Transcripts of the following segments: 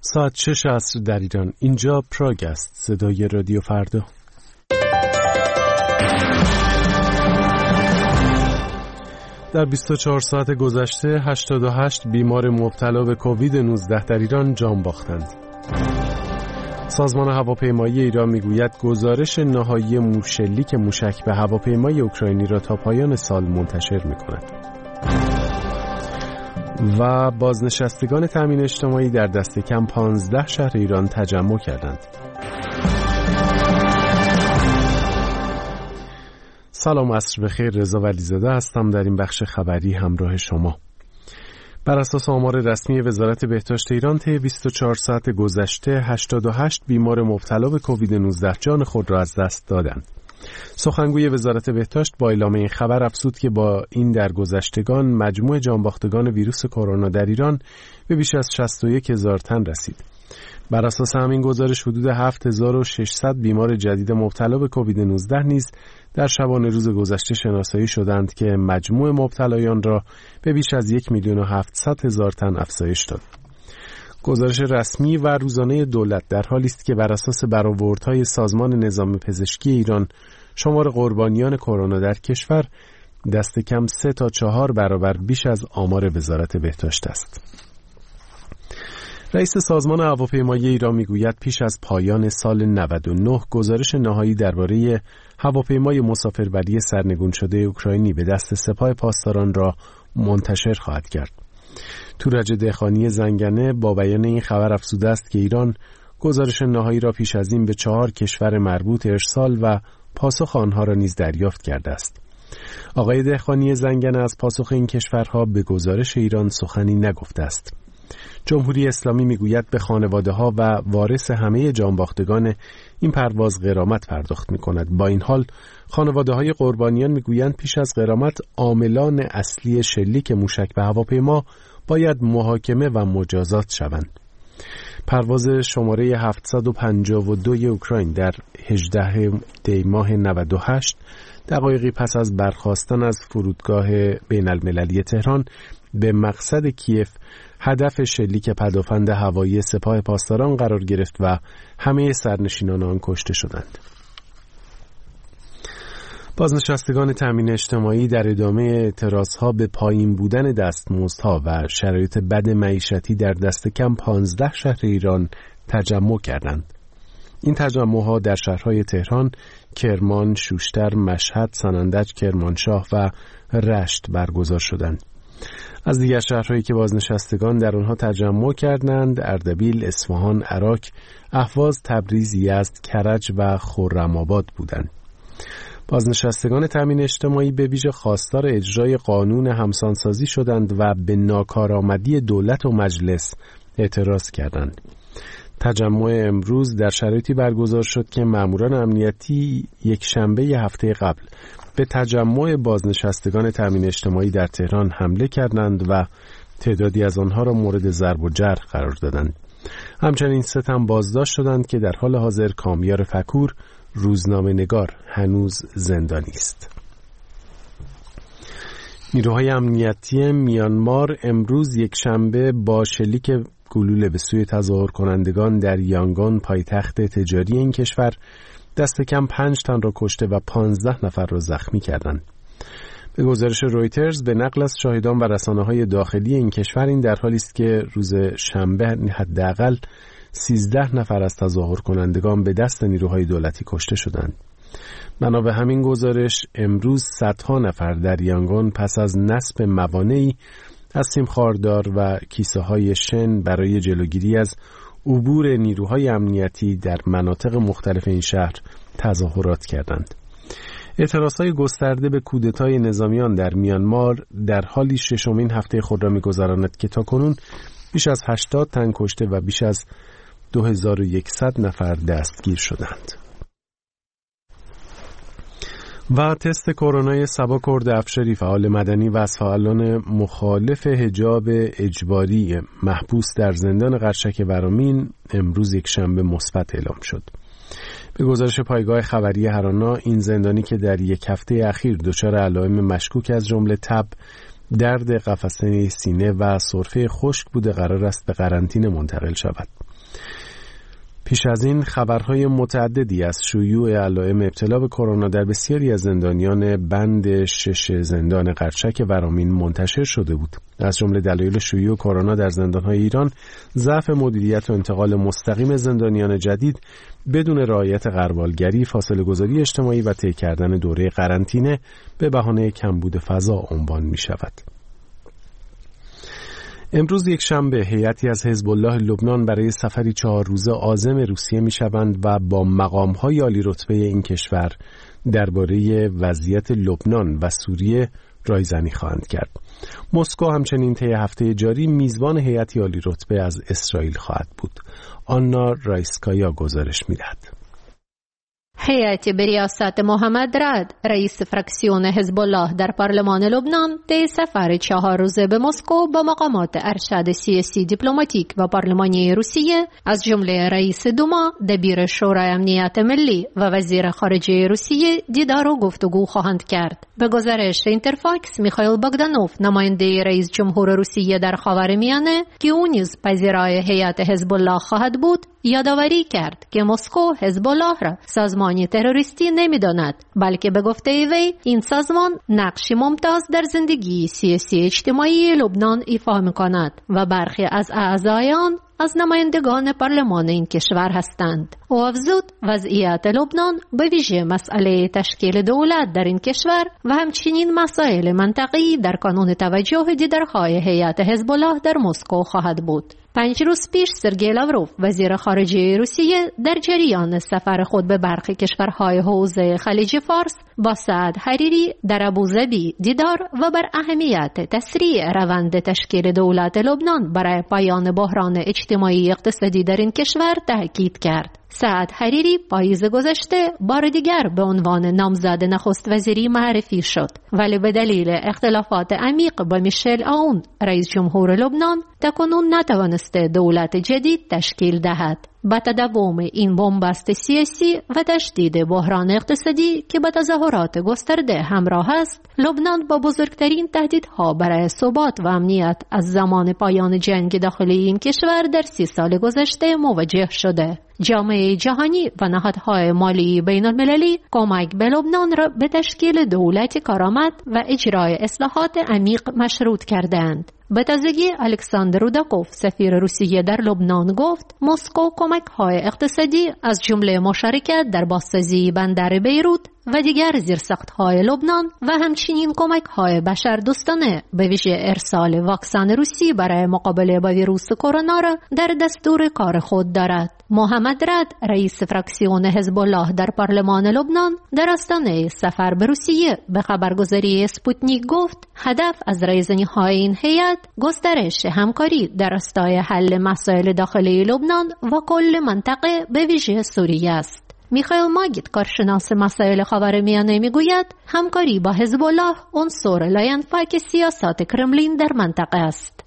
ساعت 6 عصر در ایران. اینجا پراگ است، صدای رادیو فردا. در 24 ساعت گذشته 88 بیمار مبتلا به کووید 19 در ایران جان باختند. سازمان هواپیمایی ایران میگوید گزارش نهایی شلیک موشک به هواپیمای اوکراینی را تا پایان سال منتشر می‌کند. و بازنشستگان تامین اجتماعی در دست کم 15 شهر ایران تجمع کردند. سلام، عصر بخیر. رضا ولیزاده هستم. در این بخش خبری همراه شما. بر اساس آمار رسمی وزارت بهداشت ایران طی 24 ساعت گذشته 88 بیمار مبتلا به کووید 19 جان خود را از دست دادند. سخنگوی وزارت بهداشت با اعلام این خبر افزود که با این درگذشتگان مجموع جانباختگان ویروس کرونا در ایران به بیش از 61,000 تن رسید. بر اساس همین گزارش حدود 7600 بیمار جدید مبتلا به کووید 19 نیز در شبانه روز گذشته شناسایی شدند که مجموع مبتلایان را به بیش از 1,700,000 تن افزایش داد. گزارش رسمی و روزانه دولت در حالی است که بر اساس برآوردهای سازمان نظام پزشکی ایران شمار قربانیان کرونا در کشور دست کم 3 تا 4 برابر بیش از آمار وزارت بهداشت است. رئیس سازمان هواپیمایی ایران میگوید پیش از پایان سال 99 گزارش نهایی درباره هواپیمای مسافربری سرنگون شده اوکراینی به دست سپاه پاسداران را منتشر خواهد کرد. تورج دهخانی زنگنه با بیان این خبر افزوده است که ایران گزارش نهایی را پیش از این به 4 کشور مربوط ارسال و پاسخ آنها را نیز دریافت کرده است. آقای دهخانی زنگنه از پاسخ این کشورها به گزارش ایران سخنی نگفته است. جمهوری اسلامی میگوید به خانواده‌ها و وارث همه جانباختگان این پرواز غرامت پرداخت می‌کند. با این حال خانواده‌های قربانیان میگویند پیش از غرامت عاملان اصلی شلیک موشک به هواپیما باید محاکمه و مجازات شوند. پرواز شماره 752 اوکراین در 18 دی ماه 98 دقایقی پس از برخاستن از فرودگاه بین‌المللی تهران به مقصد کیف هدف شلیک پدافند هوایی سپاه پاسداران قرار گرفت و همه سرنشینان آن کشته شدند. بازنشستگان تامین اجتماعی در ادامه اعتراضها به پایین بودن دستمزدها و شرایط بد معیشتی در دست کم 15 شهر ایران تجمع کردند. این تجمعها در شهرهای تهران، کرمان، شوشتر، مشهد، سنندج، کرمانشاه و رشت برگزار شدند. از دیگر شهرهایی که بازنشستگان در آنها تجمع کردند اردبیل، اصفهان، عراق، اهواز، تبریز، یزد، کرج و خرم‌آباد بودند. بازنشستگان تامین اجتماعی به ویژه خواستار اجرای قانون همسانسازی شدند و به ناکارآمدی دولت و مجلس اعتراض کردند. تجمع امروز در شرایطی برگزار شد که ماموران امنیتی یک شنبه هفته قبل به تجمع بازنشستگان تامین اجتماعی در تهران حمله کردند و تعدادی از آنها را مورد ضرب و جرح قرار دادند. همچنین 3 تن بازداشت شدند که در حال حاضر کامیار فکور، روزنامه‌نگار، هنوز زندانی است. نیروهای امنیتی میانمار امروز یک شنبه با شلیک گلوله به سوی تظاهر کنندگان در یانگون پایتخت تجاری این کشور دست کم 5 تن را کشته و 15 نفر را زخمی کردند. به گزارش رویترز به نقل از شاهدان و رسانه‌های داخلی این کشور این در حالی است که روز شنبه حداقل 13 نفر از تظاهر کنندگان به دست نیروهای دولتی کشته شدند. بنا به همین گزارش امروز صدها نفر در یانگون پس از نصب موانعی از سیم خاردار و کیسه های شن برای جلوگیری از عبور نیروهای امنیتی در مناطق مختلف این شهر تظاهرات کردند. اعتراضهای گسترده به کودتای نظامیان در میانمار در حالی ششمین هفته خود را می‌گذراند که تاکنون بیش از 80 تن کشته و بیش از 2100 نفر دستگیر شدند. و تست کرونای صبا کرد افشاری فعال مدنی و از فعالان مخالف حجاب اجباری محبوس در زندان قرچک ورامین امروز یک شنبه مثبت اعلام شد. به گزارش پایگاه خبری هرانا این زندانی که در یک هفته اخیر دچار علائم مشکوک از جمله تب، درد قفسه سینه و سرفه خشک بوده قرار است به قرنطینه منتقل شود. پیش از این خبرهای متعددی از شیوع علائم ابتلا به کرونا در بسیاری از زندانیان بند 6 زندان قرچک ورامین منتشر شده بود. از جمله دلایل شیوع کرونا در زندانهای ایران ضعف مدیریت و انتقال مستقیم زندانیان جدید بدون رعایت غربالگری، فاصله گذاری اجتماعی و طی کردن دوره قرنطینه به بهانه کمبود فضا عنوان می شود. امروز یک شنبه هیئتی از حزب الله لبنان برای سفری 4 روزه عازم روسیه می شوند و با مقام‌های عالی رتبه این کشور درباره وضعیت لبنان و سوریه رایزنی خواهند کرد. مسکو همچنین طی هفته جاری میزبان هیئتی عالی رتبه از اسرائیل خواهد بود. آنا رایسکایا گزارش می‌دهد. هیئتی به ریاست محمد رعد رئیس فراکسیون حزب الله در پارلمان لبنان طی سفر 4 روزه به مسکو با مقامات ارشد سیاسی دیپلماتیک و پارلمانی روسیه از جمله رئیس دوما، دبیر شورای امنیت ملی و وزیر خارجه روسیه دیدار و گفتگو خواهند کرد. به گزارش اینترفاکس، میخائیل باگدانوف، نماینده رئیس جمهور روسیه در خاورمیانه که او نیز پذیرای هیئت حزب الله خواهد بود، یادآوری کرد که مسکو حزب الله را سازمانی تروریستی نمی‌داند، بلکه به گفته وی این سازمان نقشی ممتاز در زندگی سیاسی اجتماعی لبنان ایفا می‌کند و برخی از اعضای آن از نمایندگان پارلمان این کشور هستند. او افزود وضعیت لبنان به ویژه مسئله تشکیل دولت در این کشور و همچنین مسائل منطقه‌ای در کانون توجه دیدارهای هیئت حزب الله در مسکو خواهد بود. 5 روز پیش سرگئی لاوروف، وزیر خارجه روسیه، در جریان سفر خود به برخی کشورهای حوزه خلیج فارس با سعد حریری در ابوظبی دیدار و بر اهمیت تسریع روند تشکیل دولت لبنان برای پایان بحران اجتماعی اقتصادی در این کشور تاکید کرد. سعد حریری پاییز گذشته بار دیگر به عنوان نامزد نخست وزیری معرفی شد، ولی به دلیل اختلافات عمیق با میشل آون، رئیس جمهور لبنان، تاکنون نتوانسته دولت جدید تشکیل دهد. با تداوم این بنبست سیاسی و تشدید بحران اقتصادی که با تظاهرات گسترده همراه است، لبنان با بزرگترین تهدیدها برای ثبات و امنیت از زمان پایان جنگ داخلی این کشور در 30 سال گذشته مواجه شده. جامعه جهانی و نهادهای مالی بین المللی کمک به لبنان را به تشکیل دولت کارآمد و اجرای اصلاحات عمیق مشروط کردند. به تازگی الکساندر روداکوف، سفیر روسیه در لبنان، گفت مسکو کمک‌های اقتصادی از جمله مشارکت در بازسازی بندر بیروت و دیگر زیرساخت‌های لبنان و همچنین کمک‌های بشردوستانه به ویژه ارسال واکسن روسی برای مقابله با ویروس کرونا را در دستور کار خود دارد. محمد رعد، رئیس فراکسیون حزب الله در پارلمان لبنان، در آستانه سفر به روسیه به خبرگزاری اسپوتنیک گفت هدف از رایزنی‌های این هیئت گسترش همکاری در راستای حل مسائل داخلی لبنان و کل منطقه به ویژه سوریه است. میخائیل ماگید، کارشناس مسائل خاورمیانه، میگوید همکاری با حزب الله عنصر لاینفک سیاست کرملین در منطقه است.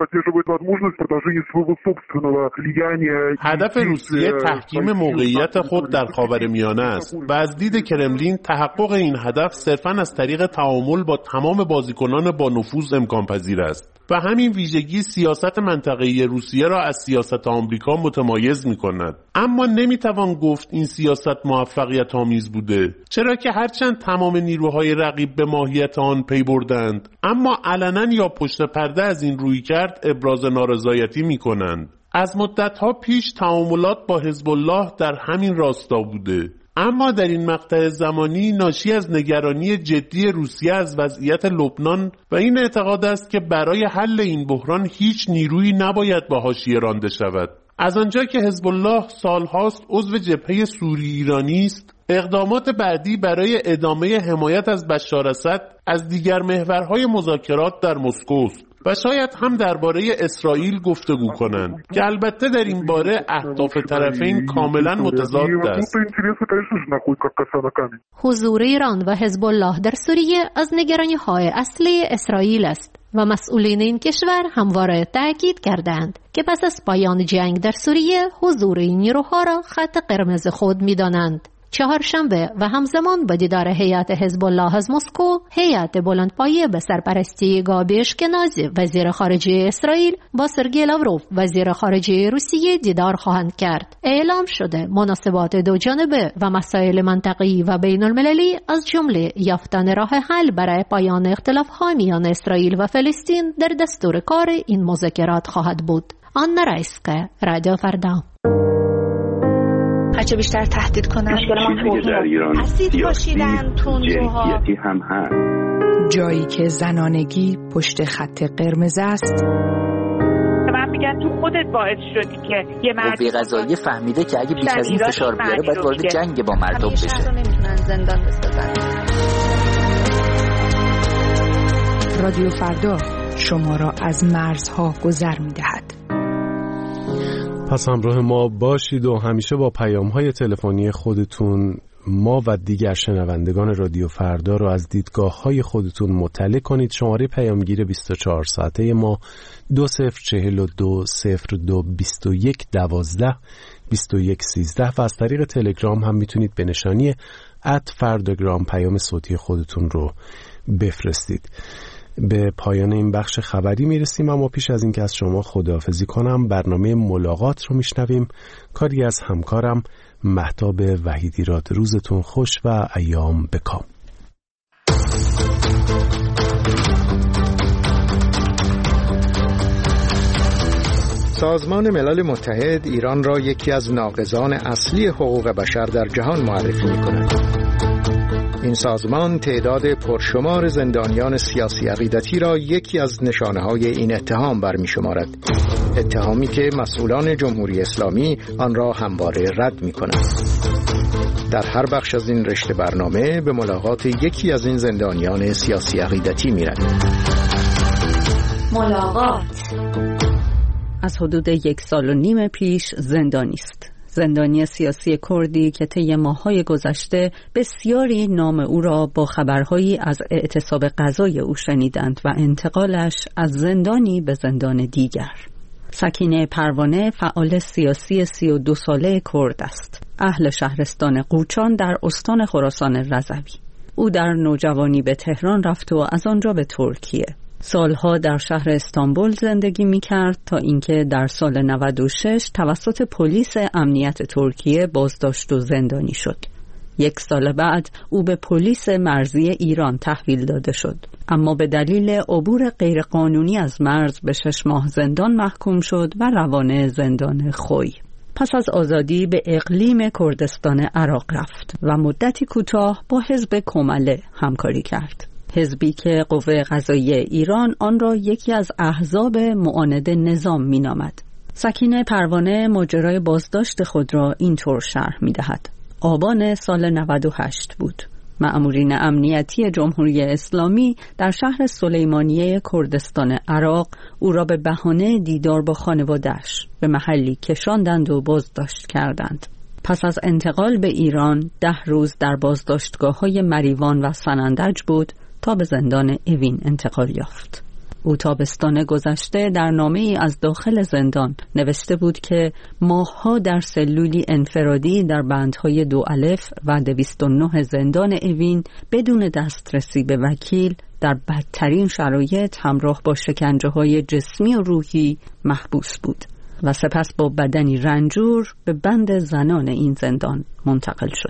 هدف روسیه تحکیم موقعیت خود در خاورمیانه است و از دید کرملین تحقق این هدف صرفاً از طریق تعامل با تمام بازیکنان با نفوذ امکان پذیر است و همین ویژگی سیاست منطقه‌ای روسیه را از سیاست آمریکا متمایز می‌کند. اما نمی‌توان گفت این سیاست موفقیت آمیز بوده، چرا که هرچند تمام نیروهای رقیب به ماهیت آن پی بردند، اما علنا یا پشت پرده از این رویکرد ابراز نارضایتی می‌کنند. از مدت‌ها پیش تعاملات با حزب الله در همین راستا بوده، اما در این مقطع زمانی ناشی از نگرانی جدی روسیه از وضعیت لبنان و این اعتقاد است که برای حل این بحران هیچ نیرویی نباید به حاشیه رانده شود. از آنجا که حزب الله سالهاست عضو جبهه سوری ایرانی است، اقدامات بعدی برای ادامه حمایت از بشار اسد از دیگر محورهای مذاکرات در مسکو است و شاید هم درباره اسرائیل گفتگو کنند که البته در این باره اهداف طرفین کاملا متضاد است. حضور ایران و حزب الله در سوریه از نگرانی‌های اصلی اسرائیل است و مسئولین این کشور همواره تاکید کردند که پس از پایان جنگ در سوریه حضور این نیروها را خط قرمز خود می‌دانند. چهارشنبه و همزمان با دیدار هیئت حزب الله از مسکو، هیئت بلندپایه به سرپرستی گابی اشکنازی وزیر خارجه اسرائیل با سرگئی لاوروف وزیر خارجه روسیه دیدار خواهند کرد. اعلام شده مناسبات دو جانبه و مسائل منطقی و بین المللی از جمله یافتن راه حل برای پایان اختلاف‌های میان اسرائیل و فلسطین در دستور کار این مذاکرات خواهد بود. آنا رایسکا، رادیو فردا. هرچه بیشتر تهدید کنن اسید پاشیدن تندروها هم هست. جایی که زنانگی پشت خط قرمز است. من میگم تو خودت باعث شدی که یه مردی قضایی فهمیده که اگه بیش از این فشار بیاره باید وارد جنگ با مردم بشه. نمیتونن زندان بسازن. رادیو فردا شما را از مرزها گذر می‌دهد. پس همراه ما باشید و همیشه با پیام‌های تلفنی خودتون ما و دیگر شنوندگان رادیو فردا رو از دیدگاه‌های خودتون مطلع کنید. شماره پیامگیر 24 ساعته ما 20420221122113 و از طریق تلگرام هم میتونید به نشانی @فرداگرام پیام صوتی خودتون رو بفرستید. به پایان این بخش خبری میرسیم، اما پیش از اینکه از شما خداحافظی کنم برنامه ملاقات رو میشنویم. کاری از همکارم مهتاب وحیدیراد. روزتون خوش و ایام بکام. سازمان ملل متحد ایران را یکی از ناقضان اصلی حقوق بشر در جهان معرفی می‌کند. این سازمان تعداد پرشمار زندانیان سیاسی عقیدتی را یکی از نشانه‌های این اتهام برمی‌شمارد. اتهامی که مسئولان جمهوری اسلامی آن را همواره رد می‌کنند. در هر بخش از این رشته برنامه به ملاقات یکی از این زندانیان سیاسی عقیدتی می‌رویم. ملاقات از حدود 1.5 سال پیش زندانی است. زندانی سیاسی کردی که طی ماه‌های گذشته بسیاری نام او را با خبرهایی از اعتصاب غذای او شنیدند و انتقالش از زندانی به زندان دیگر. سکینه پروانه فعال سیاسی 32 ساله کرد است. اهل شهرستان قوچان در استان خراسان رضوی. او در نوجوانی به تهران رفت و از آنجا به ترکیه. سالها در شهر استانبول زندگی می‌کرد تا اینکه در سال 96 توسط پلیس امنیت ترکیه بازداشت و زندانی شد. 1 سال بعد او به پلیس مرزی ایران تحویل داده شد، اما به دلیل عبور غیرقانونی از مرز به 6 ماه زندان محکوم شد و روانه زندان خوی. پس از آزادی به اقلیم کردستان عراق رفت و مدتی کوتاه با حزب کمله همکاری کرد. حزبی که قوه قضاییه ایران آن را یکی از احزاب معاند نظام می‌نامد. سکینه پروانه ماجرای بازداشت خود را اینطور شرح می‌دهد. آبان سال 98 بود. مأمورین امنیتی جمهوری اسلامی در شهر سلیمانیه کردستان عراق او را به بهانه دیدار با خانواده‌اش به محلی کشاندند و بازداشت کردند. پس از انتقال به ایران 10 روز در بازداشتگاه‌های مریوان و سنندج بود تا به زندان اوین انتقال یافت. او تابستان گذشته در نامه‌ای از داخل زندان نوشته بود که ماه‌ها در سلولی انفرادی در بندهای 2 الف و 209 زندان اوین بدون دسترسی به وکیل در بدترین شرایط همراه با شکنجه‌های جسمی و روحی محبوس بود و سپس با بدنی رنجور به بند زنان این زندان منتقل شد.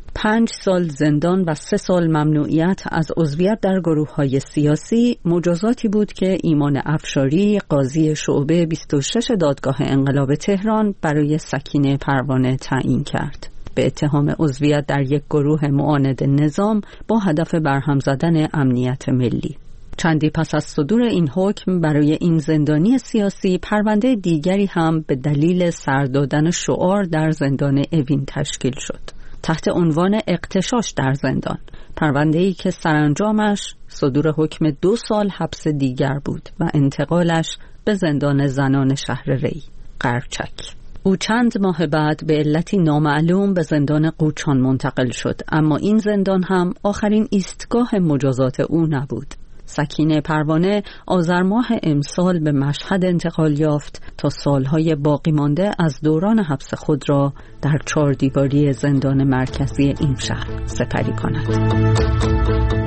5 سال زندان و 3 سال ممنوعیت از عضویت در گروه‌های سیاسی مجازاتی بود که ایمان افشاری، قاضی شعبه 26 دادگاه انقلاب تهران برای سکینه پروانه تعیین کرد به اتهام عضویت در یک گروه معاند نظام با هدف برهم زدن امنیت ملی. چندی پس از صدور این حکم برای این زندانی سیاسی پرونده دیگری هم به دلیل سر دادن شعار در زندان اوین تشکیل شد تحت عنوان اغتشاش در زندان، پرونده‌ای که سرانجامش صدور حکم 2 سال حبس دیگر بود و انتقالش به زندان زنان شهر ری قرچک. او چند ماه بعد به علتی نامعلوم به زندان قوچان منتقل شد، اما این زندان هم آخرین ایستگاه مجازات او نبود. سکینه پروانه آذر ماه امسال به مشهد انتقال یافت تا سالهای باقی مانده از دوران حبس خود را در 4 دیواری زندان مرکزی این شهر سپری کند.